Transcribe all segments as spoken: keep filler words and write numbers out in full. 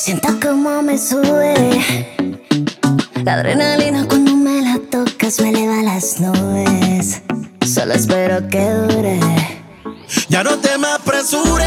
Siento como me sube la adrenalina cuando me la tocas, me eleva a las nubes. Solo espero que dure. Ya no te me apresures,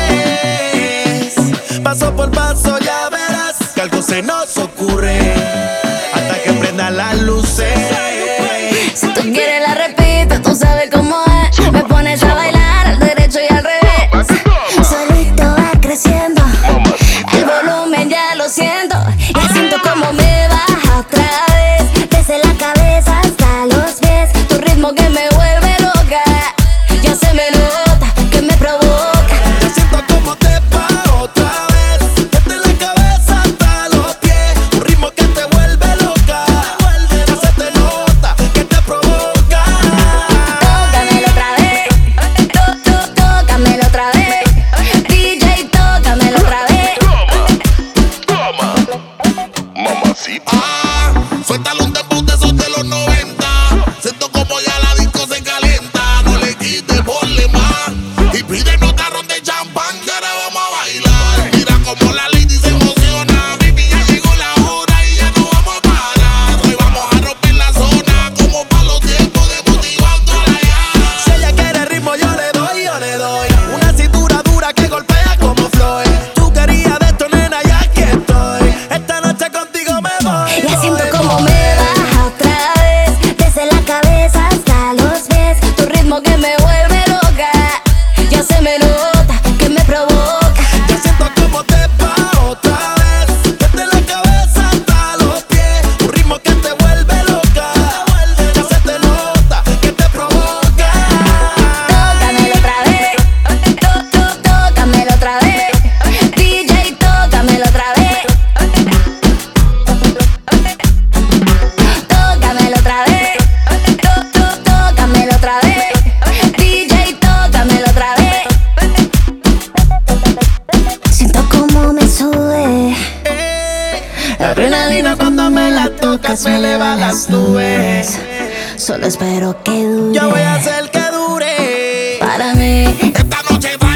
paso por paso ya verás que algo se nos ocurre hasta que prenda las luces. Si tú quieres la repito, tú sabes cómo es. Me pones a bailar al derecho y al revés. Solito va creciendo, el volumen ya lo siento. Ya siento como me baja otra vez, desde la cabeza hasta los pies. Tu ritmo que me vuelve loca, ya se me nota que me provoca. Ya siento como te va otra vez, desde la cabeza hasta los pies. Un ritmo que te vuelve loca, ya se te nota que te provoca. Tócamelo otra vez, to, to, tócamelo otra vez. D J, tócamelo otra vez. Toma, mamacita. Ah, suéltale un dembow de esos de los noventa. Siento como ya la disco se calienta. No le quites, ponle más y pide nota ron de champán, que ahora vamos a bailar. Mira como la lady se emociona. Baby, ya llegó la hora y ya no vamos a parar. Hoy vamos a romper la zona como pa' los tiempos de motivando a la llana. Si ella quiere ritmo yo le doy, yo le doy una cintura dura que golpea como Floyd. Tú querías de esto, nena, y aquí estoy. Esta noche contigo me voy. Ya siento como me baja otra vez, desde la cabeza hasta los pies. Tu ritmo que me vuelve loca, ya se me nota que me provoca. Ya siento como te va otra vez, desde la cabeza hasta los pies. Un ritmo que te vuelve loca, ya se te nota que te provoca. Tócamelo otra vez, to, to, tócamelo otra vez. D J, tócamelo otra vez. Tócamelo otra vez, to, to, tócamelo otra vez. D J, tócamelo otra vez. Siento como me sube La adrenalina cuando me la tocas me eleva a las nubes. Solo espero que dure. Yo voy a hacer que dure. Para mí, Esta noche